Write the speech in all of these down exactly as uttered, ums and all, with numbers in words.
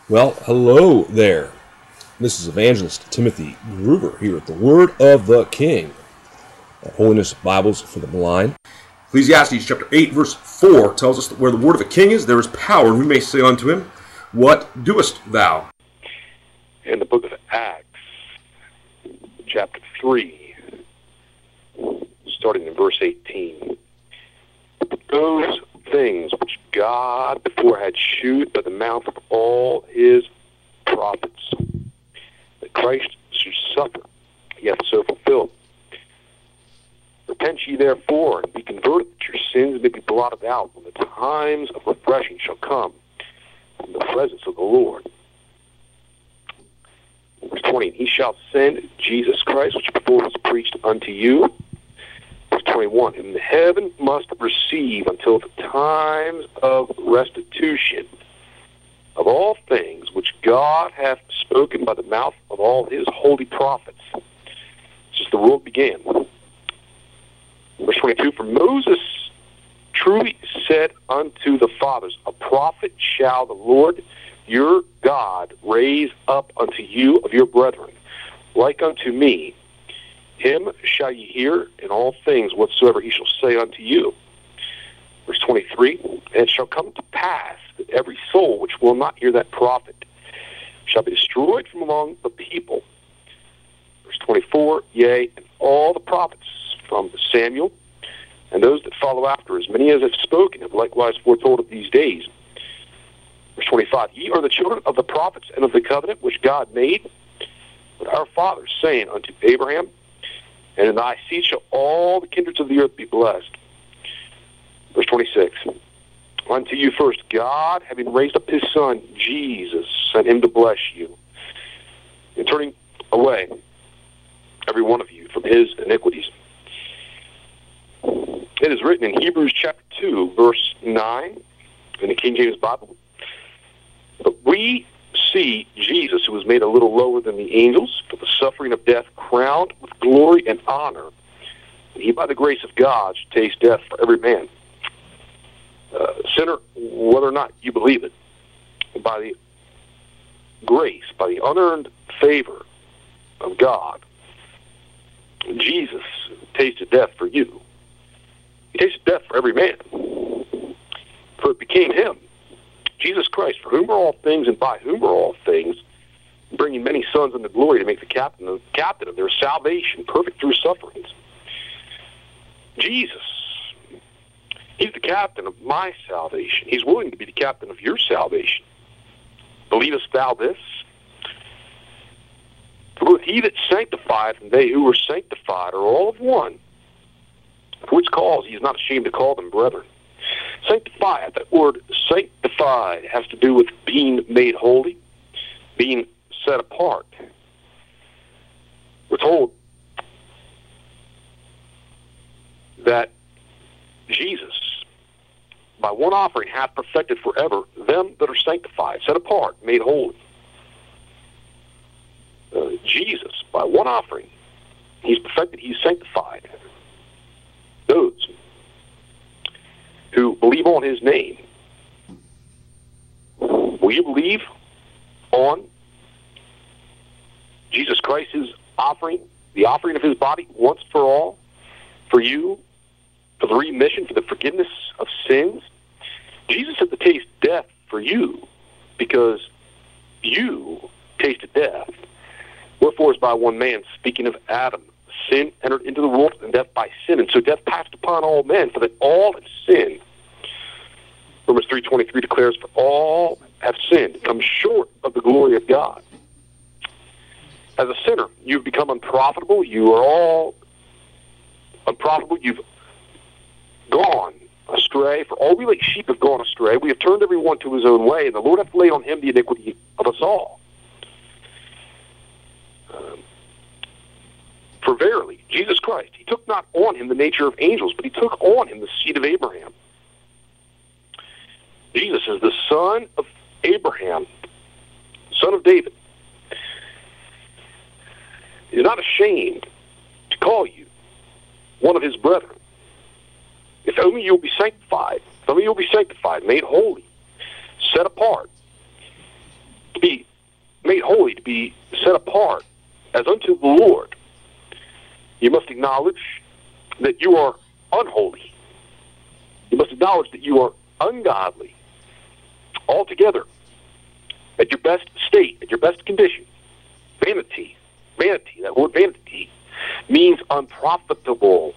Well, hello there. This is Evangelist Timothy Gruber here at the Word of the King at Holiness Bibles for the Blind. Ecclesiastes chapter eight, verse four tells us that where the word of a king is, there is power, and we may say unto him, What doest thou? In the book of Acts, chapter three, starting in verse eighteen. Those things which God before had shewed by the mouth of all his prophets, that Christ should suffer, he hath so fulfilled. Repent ye therefore, and be converted, that your sins may be blotted out, when the times of refreshing shall come from the presence of the Lord. Verse twenty, and he shall send Jesus Christ, which before was preached unto you. Verse twenty-one, and heaven must receive until the times of restitution of all things which God hath spoken by the mouth of all his holy prophets, since the world began. Verse twenty-two, for Moses truly said unto the fathers, a prophet shall the Lord your God raise up unto you of your brethren, like unto me. Him shall ye hear in all things whatsoever he shall say unto you. Verse twenty-three, and it shall come to pass that every soul which will not hear that prophet shall be destroyed from among the people. Verse twenty-four, yea, and all the prophets from Samuel and those that follow after, as many as have spoken, have likewise foretold of these days. Verse twenty-five, ye are the children of the prophets and of the covenant which God made with our fathers, saying unto Abraham, and in thy seed shall all the kindreds of the earth be blessed. Verse twenty-six, unto you first God, having raised up his Son, Jesus, sent him to bless you, and turning away every one of you from his iniquities. It is written in Hebrews chapter two, verse nine, in the King James Bible, but we see Jesus, who was made a little lower than the angels, for the suffering of death, crowned with glory and honor, and he by the grace of God should taste death for every man. Uh, sinner, whether or not you believe it, by the grace, by the unearned favor of God, Jesus tasted death for you. He tasted death for every man, for it became him, Jesus Christ, for whom are all things and by whom are all things, bringing many sons unto glory to make the captain of, captain of their salvation perfect through sufferings. Jesus, he's the captain of my salvation. He's willing to be the captain of your salvation. Believest thou this? For both he that sanctifieth and they who are sanctified are all of one, for which cause he is not ashamed to call them brethren. Sanctified, that word sanctified has to do with being made holy, being set apart. We're told that Jesus, by one offering, hath perfected forever them that are sanctified, set apart, made holy. Uh, Jesus, by one offering, he's perfected, he's sanctified those who believe on his name. Will you believe on Jesus Christ's offering, the offering of his body once for all, for you, for the remission, for the forgiveness of sins? Jesus had to taste death for you because you tasted death. Wherefore is by one man, speaking of Adam, sin entered into the world, and death by sin. And so death passed upon all men, for that all have sinned. Romans three twenty-three declares, for all have sinned, come short of the glory of God. As a sinner, you've become unprofitable. You are all unprofitable. You've gone astray. For all we like sheep have gone astray. We have turned every one to his own way, and the Lord hath laid on him the iniquity of us all. Um, For verily, Jesus Christ, he took not on him the nature of angels, but he took on him the seed of Abraham. Jesus is the son of Abraham, son of David. He is not ashamed to call you one of his brethren. If only you'll be sanctified, if only you'll be sanctified, made holy, set apart, be set apart as unto the Lord. You must acknowledge that you are unholy. You must acknowledge that you are ungodly. Altogether, at your best state, at your best condition. Vanity, vanity, that word vanity means unprofitable.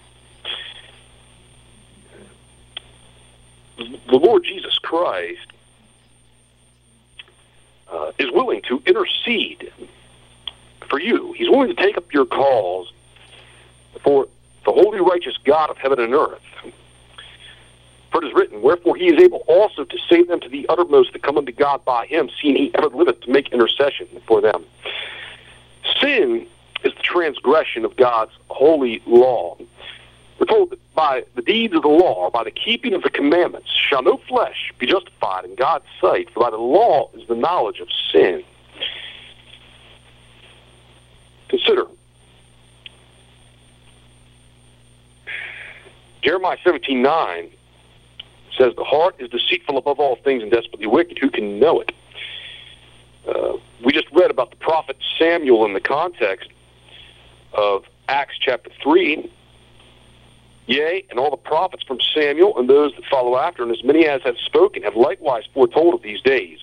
The Lord Jesus Christ uh, is willing to intercede for you. He's willing to take up your cause for the holy, righteous God of heaven and earth. For it is written, wherefore he is able also to save them to the uttermost that come unto God by him, seeing he ever liveth to make intercession for them. Sin is the transgression of God's holy law. We're told that by the deeds of the law, or by the keeping of the commandments, shall no flesh be justified in God's sight, for by the law is the knowledge of sin. Consider Jeremiah seventeen nine says, the heart is deceitful above all things and desperately wicked. Who can know it? Uh, we just read about the prophet Samuel in the context of Acts chapter three. Yea, and all the prophets from Samuel and those that follow after, and as many as have spoken, have likewise foretold of these days.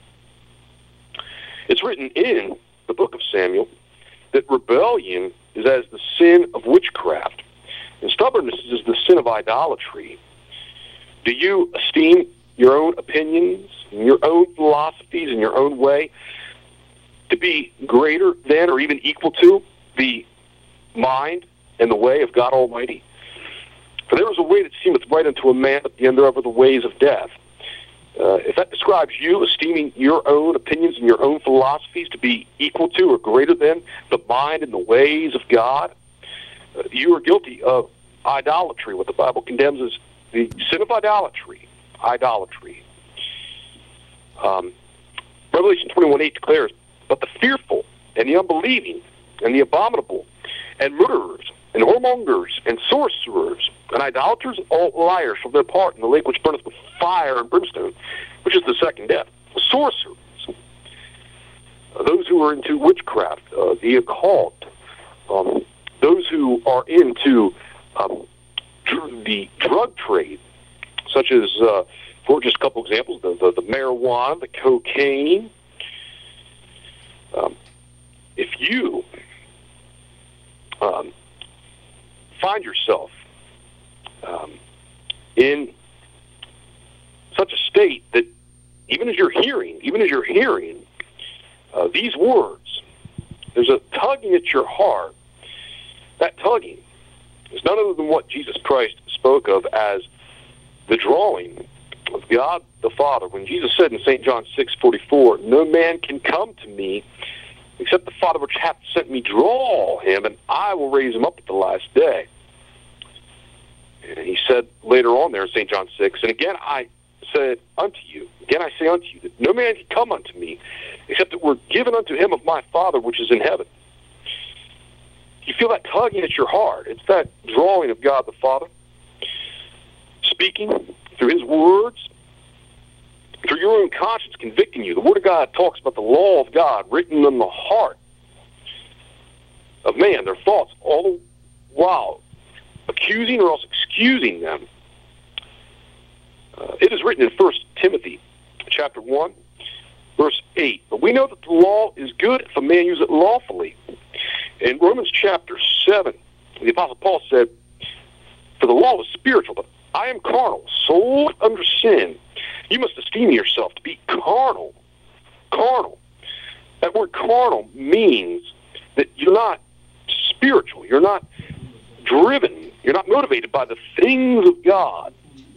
It's written in the book of Samuel that rebellion is as the sin of witchcraft, and stubbornness is the sin of idolatry. Do you esteem your own opinions, and your own philosophies, and your own way to be greater than or even equal to the mind and the way of God Almighty? For there is a way that seemeth right unto a man, but the end thereof are the ways of death. Uh, if that describes you esteeming your own opinions and your own philosophies to be equal to or greater than the mind and the ways of God, uh, you are guilty of idolatry. What the Bible condemns is the sin of idolatry. Idolatry. Um, Revelation twenty-one eight declares, but the fearful and the unbelieving and the abominable and murderers and whoremongers and sorcerers and idolaters, all liars, shall their part in the lake which burneth with fire and brimstone, which is the second death. Sorcerers, uh, those who are into witchcraft, uh, the occult, um, those who are into um, dr- the drug trade, such as, uh, for just a couple examples, the, the, the marijuana, the cocaine. Um, if you um, find yourself um, in such a state that even as you're hearing, even as you're hearing uh, these words, there's a tugging at your heart. That tugging is none other than what Jesus Christ spoke of as the drawing of God the Father. When Jesus said in Saint John six forty-four, no man can come to me except the Father which hath sent me draw him, and I will raise him up at the last day. And he said later on there in Saint John six, and again I said unto you, again I say unto you, that no man can come unto me, except it were given unto him of my Father which is in heaven. You feel that tugging at your heart. It's that drawing of God the Father, speaking through his words, through your own conscience convicting you. The Word of God talks about the law of God written in the heart of man, their thoughts, all the while accusing or else excusing them. Uh, it is written in First Timothy chapter one, verse eight, but we know that the law is good if a man use it lawfully. In Romans chapter seven, the Apostle Paul said, for the law is spiritual, but I am carnal, sold under sin. You must esteem yourself to be carnal. Carnal. That word carnal means that you're not spiritual. You're not driven. You're not motivated by the things of God.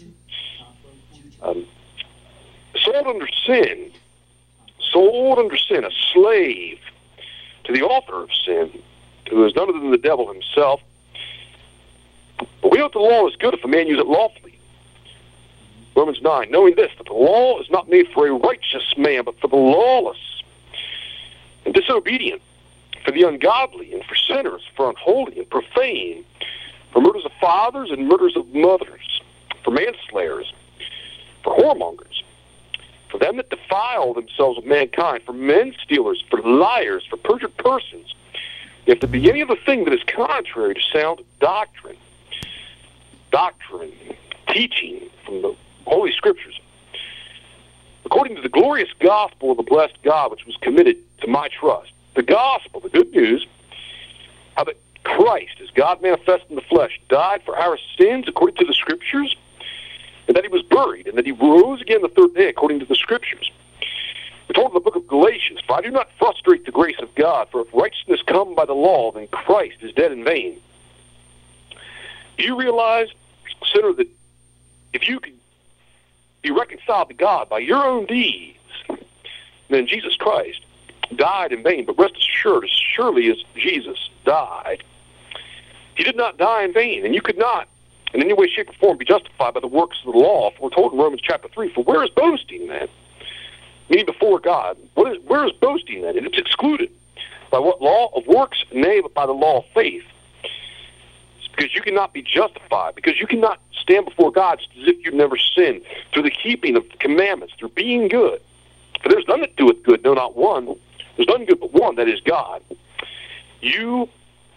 Um, sold under sin. Sold under sin. A slave to the author of sin, who is none other than the devil himself. But we know that the law is good if a man use it lawfully. Romans nine, knowing this, that the law is not made for a righteous man, but for the lawless and disobedient, for the ungodly, and for sinners, for unholy and profane, for murders of fathers and murders of mothers, for manslayers, for whoremongers, for them that defile themselves with mankind, for men stealers, for liars, for perjured persons, if there be any other thing that is contrary to sound doctrine, doctrine, teaching from the Holy Scriptures, according to the glorious gospel of the blessed God, which was committed to my trust, the gospel, the good news, how that Christ, as God manifest in the flesh, died for our sins according to the Scriptures, and that he was buried, and that he rose again the third day according to the Scriptures. We're told in the book of Galatians, for I do not frustrate the grace of God, for if righteousness come by the law, then Christ is dead in vain. Do you realize, sinner, that if you can be reconciled to God by your own deeds, then Jesus Christ died in vain? But rest assured, as surely as Jesus died, he did not die in vain, and you could not in any way, shape, or form be justified by the works of the law. For we're told in Romans chapter three, for where is boasting then? Meaning before God, what is, where is boasting then? And it's excluded. By what law of works? Nay, but by the law of faith. It's because you cannot be justified, because you cannot stand before God as if you've never sinned, through the keeping of the commandments, through being good. For there's none that doeth good, no, not one. There's none good but one, that is God. You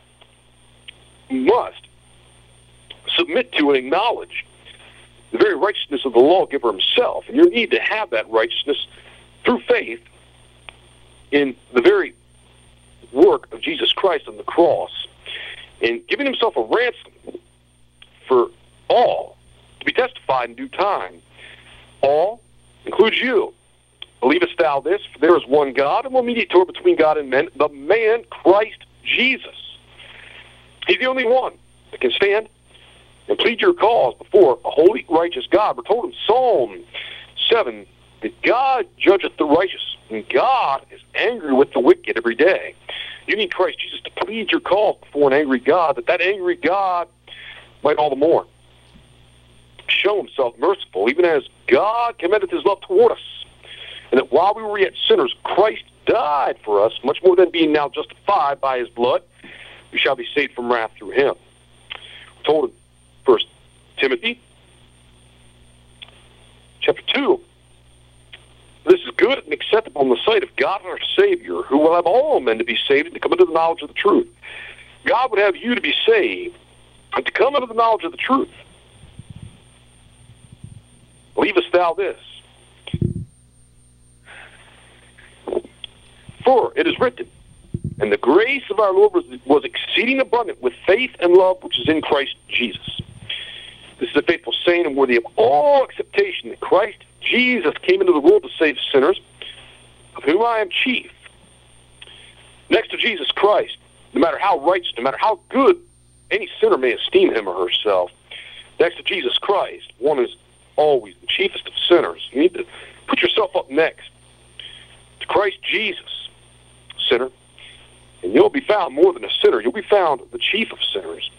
must submit to and acknowledge the very righteousness of the lawgiver himself, and you need to have that righteousness through faith in the very work of Jesus Christ on the cross, and giving himself a ransom for all to be testified in due time. All includes you. Believest thou this? For there is one God, and one mediator between God and men, the man Christ Jesus. He's the only one that can stand and plead your cause before a holy, righteous God. We're told in Psalm seven that God judgeth the righteous, and God is angry with the wicked every day. You need Christ Jesus to plead your cause before an angry God, that that angry God might all the more show himself merciful, even as God commendeth his love toward us, and that while we were yet sinners, Christ died for us, much more than being now justified by his blood, we shall be saved from wrath through him. We're told in First Timothy chapter two, this is good and acceptable in the sight of God our Savior, who will have all men to be saved and to come into the knowledge of the truth. God would have you to be saved and to come into the knowledge of the truth. Believest thou this? For it is written, and the grace of our Lord was, was exceeding abundant with faith and love which is in Christ Jesus. This is a faithful saying and worthy of all acceptation, that Christ Jesus came into the world to save sinners, of whom I am chief. Next to Jesus Christ, no matter how righteous, no matter how good any sinner may esteem him or herself, next to Jesus Christ, one is always the chiefest of sinners. You need to put yourself up next to Christ Jesus, sinner, and you'll be found more than a sinner. You'll be found the chief of sinners.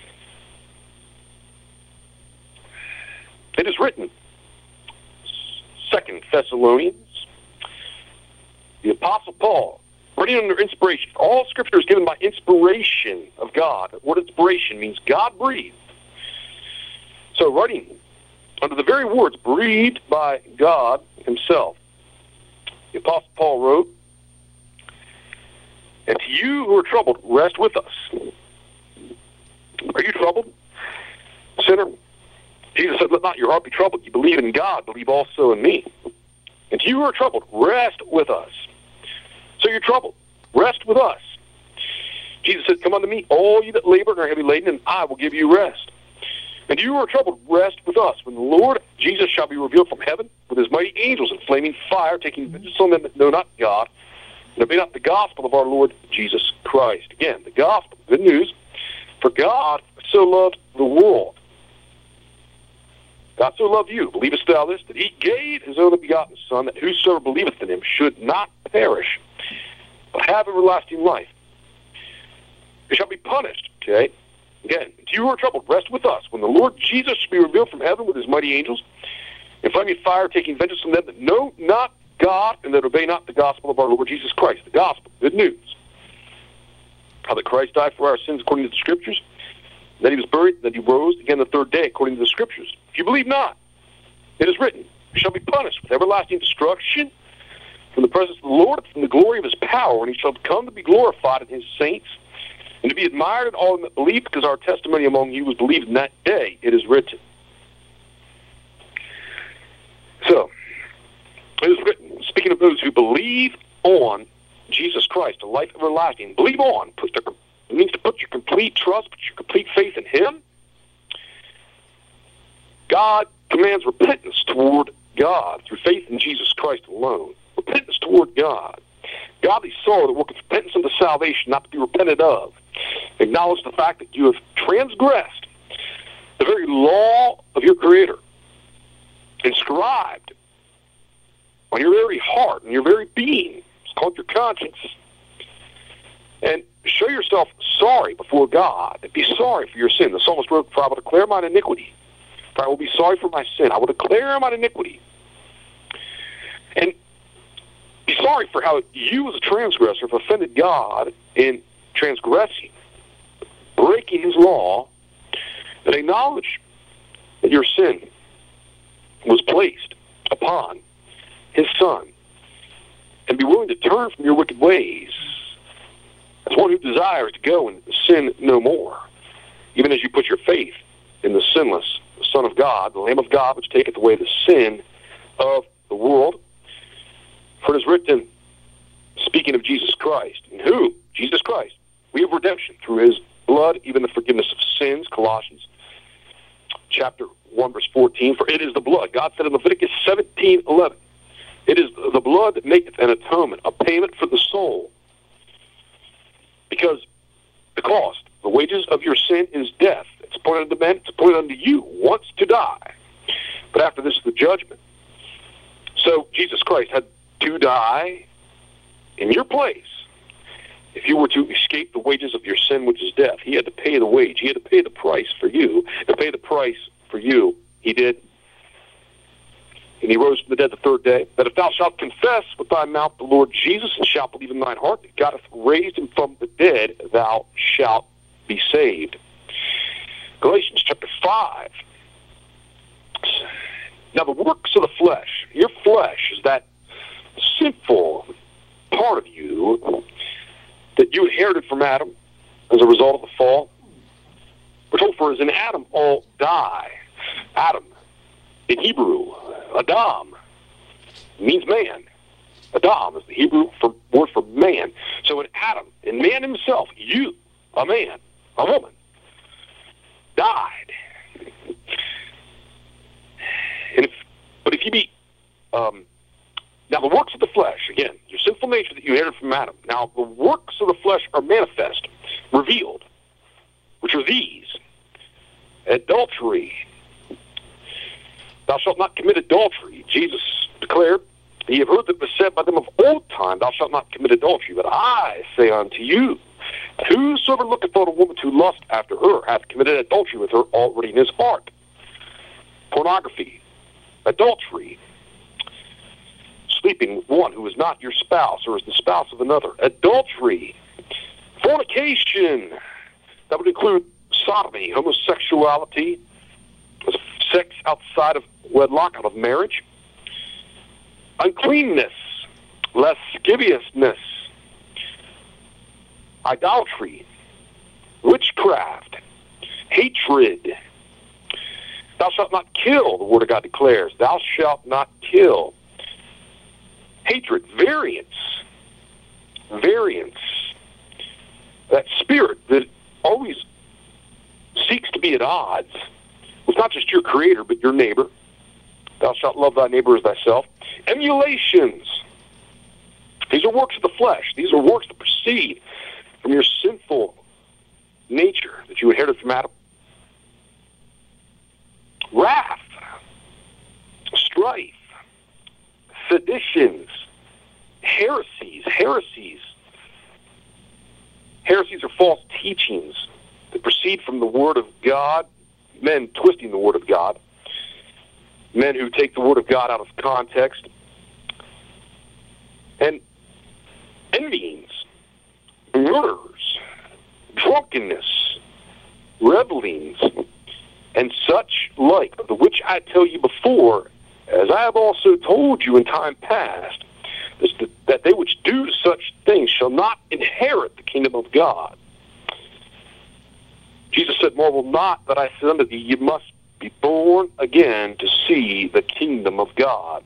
It is written, Second Thessalonians, the Apostle Paul, writing under inspiration. All Scripture is given by inspiration of God. The word inspiration means God-breathed. So writing under the very words breathed by God himself, the Apostle Paul wrote, and to you who are troubled, rest with us. Are you troubled, sinner? Jesus said, let not your heart be troubled. You believe in God, believe also in me. And to you who are troubled, rest with us. So you're troubled, rest with us. Jesus said, come unto me, all you that labor and are heavy laden, and I will give you rest. And you who are troubled, rest with us, when the Lord Jesus shall be revealed from heaven with his mighty angels in flaming fire, taking vengeance on them that know not God, and obey not the gospel of our Lord Jesus Christ. Again, the gospel, good news. For God so loved the world. God so loved you, believest thou this, that he gave his only begotten Son, that whosoever believeth in him should not perish, but have everlasting life. They shall be punished, okay? Again, to you who are troubled, rest with us, when the Lord Jesus shall be revealed from heaven with his mighty angels, in flaming fire, taking vengeance on them that know not God, and that obey not the gospel of our Lord Jesus Christ. The gospel, good news. How that Christ died for our sins according to the Scriptures, that he was buried, that he rose again the third day according to the Scriptures. If you believe not, it is written, You shall be punished with everlasting destruction from the presence of the Lord, from the glory of his power, and he shall come to be glorified in his saints, and to be admired in all that believe, because our testimony among you was believed in that day. It is written. So, it is written, speaking of those who believe on Jesus Christ, a life everlasting. Believe on. Put the, it means to put your complete trust, put your complete faith in him. God commands repentance toward God through faith in Jesus Christ alone. Repentance toward God. Godly sorrow that worketh repentance unto salvation, not to be repented of. Acknowledge the fact that you have transgressed the very law of your Creator, inscribed on your very heart and your very being. It's called your conscience. And show yourself sorry before God, and be sorry for your sin. The psalmist wrote, "For I will declare mine iniquity. For I will be sorry for my sin. I will declare mine iniquity." And be sorry for how you as a transgressor have offended God in transgressing, breaking his law, and acknowledge that your sin was placed upon his Son, and be willing to turn from your wicked ways as one who desires to go and sin no more, even as you put your faith in the sinless Son of God, the Lamb of God, which taketh away the sin of the world. For it is written, speaking of Jesus Christ, in who? Jesus Christ. We have redemption through his blood, even the forgiveness of sins, Colossians chapter one, verse fourteen. For it is the blood. God said in Leviticus seventeen eleven, it is the blood that maketh an atonement, a payment for the soul. Because the cost, the wages of your sin is death. It's appointed unto men, it's appointed unto you once to die. But after this is the judgment. So Jesus Christ had to die in your place. If you were to escape the wages of your sin, which is death, he had to pay the wage. He had to pay the price for you. To pay the price for you, he did. And he rose from the dead the third day. That if thou shalt confess with thy mouth the Lord Jesus, and shalt believe in thine heart that God hath raised him from the dead, thou shalt be saved. Galatians chapter five. Now the works of the flesh, your flesh is that sinful part of you that you inherited from Adam as a result of the fall. We're told, for as in Adam all die. Adam, in Hebrew, Adam, means man. Adam is the Hebrew for, word for man. So in Adam, in man himself, you, a man, a woman, died. And if, but if you be, um, now the works of the flesh, again, your sinful nature that you inherited from Adam. Now the works of the flesh are manifest, revealed, which are these: adultery. Thou shalt not commit adultery. Jesus declared, ye have heard that it was said by them of old time, thou shalt not commit adultery. But I say unto you, whosoever looketh on a woman to lust after her hath committed adultery with her already in his heart. Pornography, adultery, sleeping with one who is not your spouse or is the spouse of another. Adultery, fornication, that would include sodomy, homosexuality, sex outside of wedlock, out of marriage. Uncleanness, lasciviousness, idolatry, witchcraft, hatred. Thou shalt not kill, the Word of God declares. Thou shalt not kill. Hatred, variance, variance. That spirit that always seeks to be at odds with not just your Creator, but your neighbor. Thou shalt love thy neighbor as thyself. Emulations. These are works of the flesh. These are works that proceed from your sinful nature that you inherited from Adam. Wrath, strife, seditions, heresies, heresies. Heresies are false teachings that proceed from the Word of God, men twisting the Word of God, men who take the Word of God out of context, and envyings, murders, drunkenness, revelings, and such like, of the which I tell you before, As I have also told you in time past, that they which do such things shall not inherit the kingdom of God. Jesus said, marvel not that I said unto thee, you must be born again to see the kingdom of God.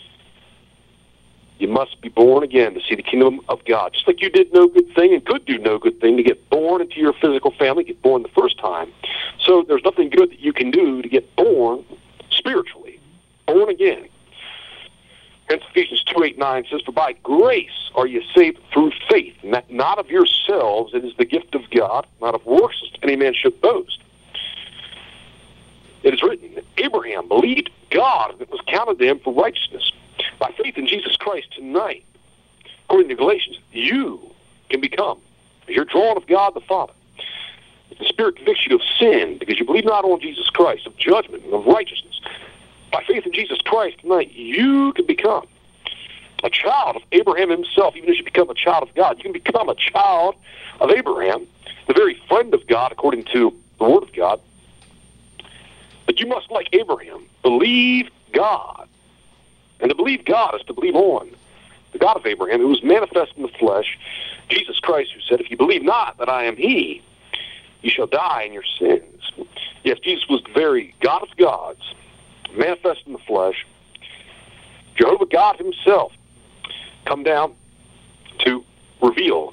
You must be born again to see the kingdom of God. Just like you did no good thing and could do no good thing to get born into your physical family, get born the first time. So there's nothing good that you can do to get born spiritually, born again. Hence Ephesians two, eight, nine says, for by grace are you saved through faith, and that not of yourselves, it is the gift of God, not of works, lest any man should boast. It is written that Abraham believed God, and it was counted to him for righteousness. By faith in Jesus Christ tonight, according to Galatians, you can become, as you're drawn of God the Father. The Spirit convicts you of sin, because you believe not on Jesus Christ, of judgment and of righteousness. By faith in Jesus Christ tonight, you can become a child of Abraham himself, even as you become a child of God. You can become a child of Abraham, the very friend of God, according to the Word of God. But you must, like Abraham, believe God. And to believe God is to believe on the God of Abraham, who was manifest in the flesh, Jesus Christ, who said, if you believe not that I am he, you shall die in your sins. Yes, Jesus was the very God of gods, manifest in the flesh, Jehovah God himself, come down to reveal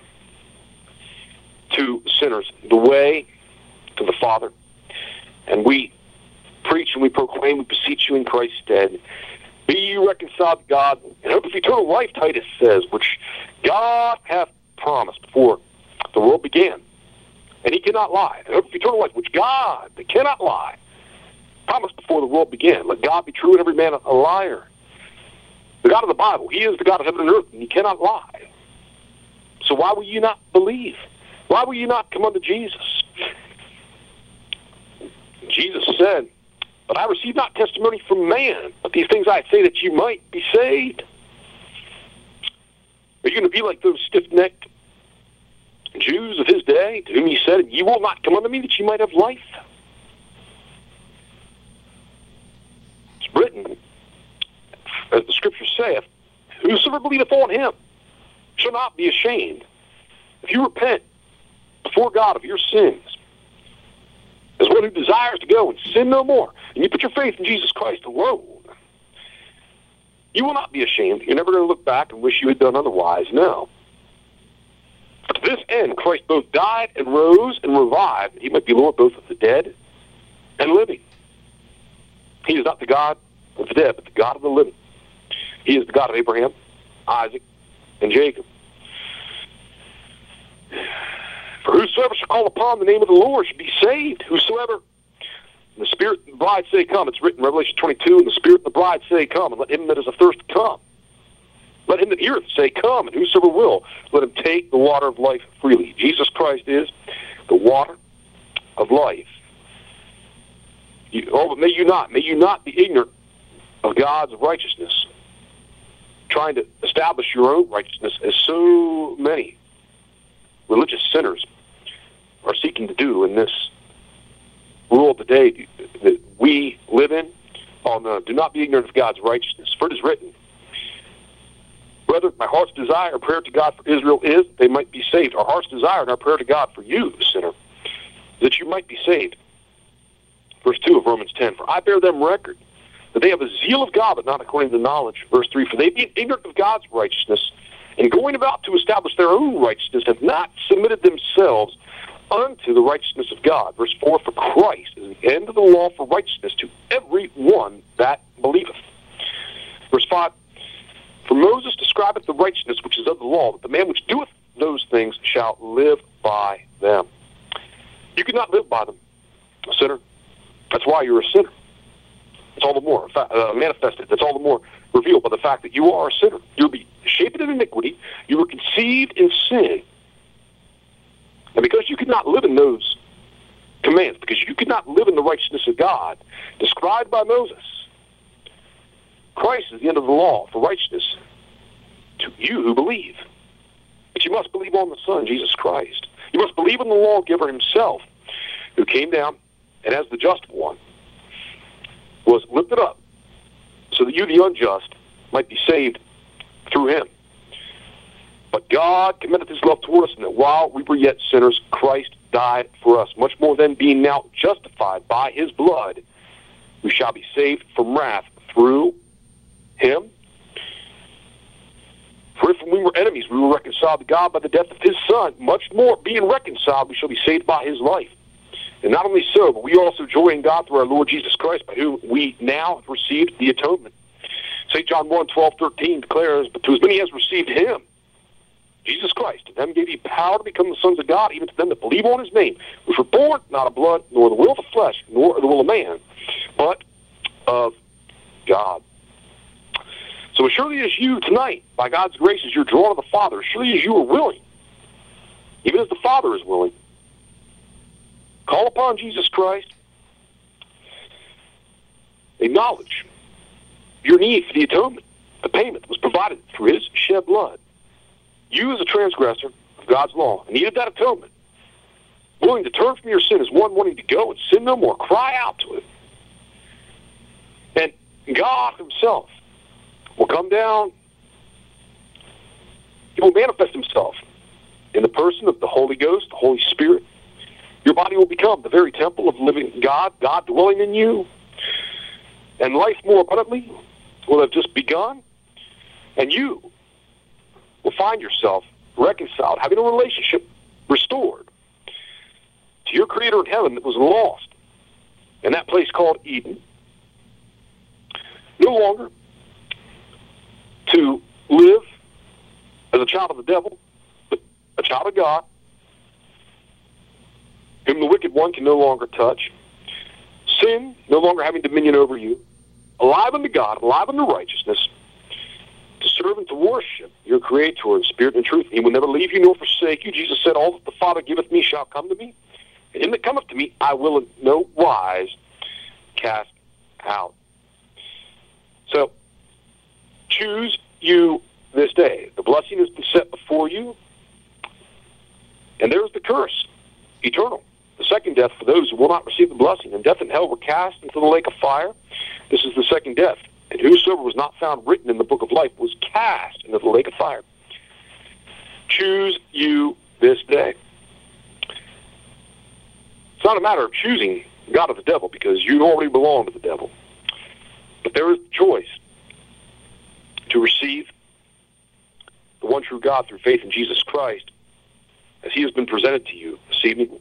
to sinners the way to the Father. And we preach and we proclaim, we beseech you in Christ's stead, be you reconciled to God, and hope of eternal life, Titus says, which God hath promised before the world began. And he cannot lie. And hope of eternal life, which God, that cannot lie, promised before the world began. Let God be true and every man a liar. The God of the Bible, he is the God of heaven and earth, and he cannot lie. So why will you not believe? Why will you not come unto Jesus? Jesus said, but I receive not testimony from man, but these things I say that you might be saved. Are you going to be like those stiff-necked Jews of his day, to whom he said, you will not come unto me that you might have life? It's written, as the Scripture saith, whosoever believeth on him shall not be ashamed. If you repent before God of your sins, as one who desires to go and sin no more, and you put your faith in Jesus Christ alone, you will not be ashamed. You're never going to look back and wish you had done otherwise. No. But to this end, Christ both died and rose and revived, that he might be Lord both of the dead and living. He is not the God of the dead, but the God of the living. He is the God of Abraham, Isaac, and Jacob. For whosoever shall call upon the name of the Lord shall be saved. Whosoever. And the Spirit and the bride say, come. It's written in Revelation twenty-two, and the Spirit and the bride say, come. And let him that is athirst come. Let him that heareth say, come. And whosoever will, let him take the water of life freely. Jesus Christ is the water of life. You, oh, but may you not. May you not be ignorant of God's righteousness, trying to establish your own righteousness, as so many religious sinners are seeking to do in this world today that we live in. Oh no, do not be ignorant of God's righteousness, for it is written, brethren, my heart's desire and prayer to God for Israel is that they might be saved. Our heart's desire and our prayer to God for you, sinner, that you might be saved. Verse two of Romans ten, for I bear them record that they have a zeal of God, but not according to knowledge. Verse three, for they being ignorant of God's righteousness, and going about to establish their own righteousness, have not submitted themselves unto the righteousness of God. Verse four, for Christ is the end of the law for righteousness to every one that believeth. Verse five, for Moses describeth the righteousness which is of the law, that the man which doeth those things shall live by them. You cannot live by them, a sinner. That's why you're a sinner. It's all the more uh, manifested. That's all the more revealed by the fact that you are a sinner. You'll be shaped in iniquity. You were conceived in sin. And because you could not live in those commands, because you could not live in the righteousness of God described by Moses, Christ is the end of the law for righteousness to you who believe. But you must believe on the Son, Jesus Christ. You must believe in the lawgiver himself, who came down and as the just one was lifted up, so so that you, the unjust, might be saved through him. But God commendeth his love toward us, and that while we were yet sinners, Christ died for us. Much more than being now justified by his blood, we shall be saved from wrath through him. For if when we were enemies, we were reconciled to God by the death of his Son, much more, being reconciled, we shall be saved by his life. And not only so, but we also joy in God through our Lord Jesus Christ, by whom we now have received the atonement. Saint John one, twelve, thirteen declares, but to as many as received him, Jesus Christ, to them gave he power to become the sons of God, even to them that believe on his name, which were born not of blood, nor the will of the flesh, nor the will of man, but of God. So as surely as you tonight, by God's grace, as you're drawn to the Father, as surely as you are willing, even as the Father is willing, call upon Jesus Christ, acknowledge your need for the atonement, the payment that was provided through his shed blood. You, as a transgressor of God's law, needed that atonement, willing to turn from your sin as one wanting to go and sin no more, cry out to it. And God himself will come down. He will manifest himself in the person of the Holy Ghost, the Holy Spirit. Your body will become the very temple of the living God, God dwelling in you. And life more abundantly will have just begun. And you will find yourself reconciled, having a relationship restored to your Creator in heaven that was lost in that place called Eden. No longer to live as a child of the devil, but a child of God, whom the wicked one can no longer touch. Sin no longer having dominion over you. Alive unto God, alive unto righteousness, to serve and to worship your Creator in spirit and truth. He will never leave you nor forsake you. Jesus said, all that the Father giveth me shall come to me, and him that cometh to me I will in no wise cast out. So, choose you this day. The blessing has been set before you, and there is the curse, eternal. The second death for those who will not receive the blessing. And death and hell were cast into the lake of fire. This is the second death. And whosoever was not found written in the book of life was cast into the lake of fire. Choose you this day. It's not a matter of choosing God or the devil, because you already belong to the devil. But there is the choice to receive the one true God through faith in Jesus Christ as he has been presented to you this evening.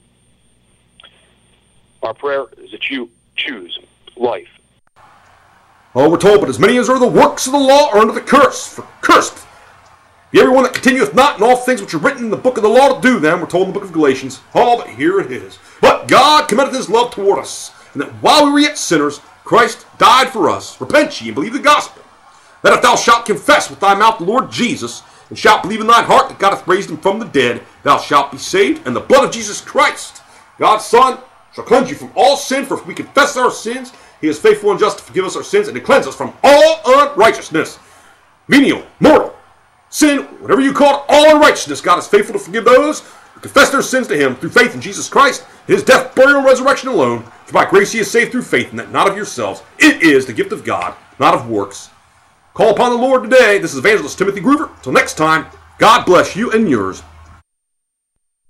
Our prayer is that you choose life. Oh, we're told, but as many as are the works of the law are under the curse. For cursed be everyone that continueth not in all things which are written in the book of the law to do them. We're told in the book of Galatians. Oh, but here it is. But God commendeth his love toward us, and that while we were yet sinners, Christ died for us. Repent ye and believe the gospel. That if thou shalt confess with thy mouth the Lord Jesus, and shalt believe in thine heart that God hath raised him from the dead, thou shalt be saved. And the blood of Jesus Christ, God's Son, shall cleanse you from all sin. For if we confess our sins, he is faithful and just to forgive us our sins and to cleanse us from all unrighteousness. Venial, mortal, sin, whatever you call it, all unrighteousness. God is faithful to forgive those who confess their sins to him through faith in Jesus Christ, his death, burial, and resurrection alone. For by grace ye are saved through faith, and that not of yourselves. It is the gift of God, not of works. Call upon the Lord today. This is Evangelist Timothy Groover. Until next time, God bless you and yours.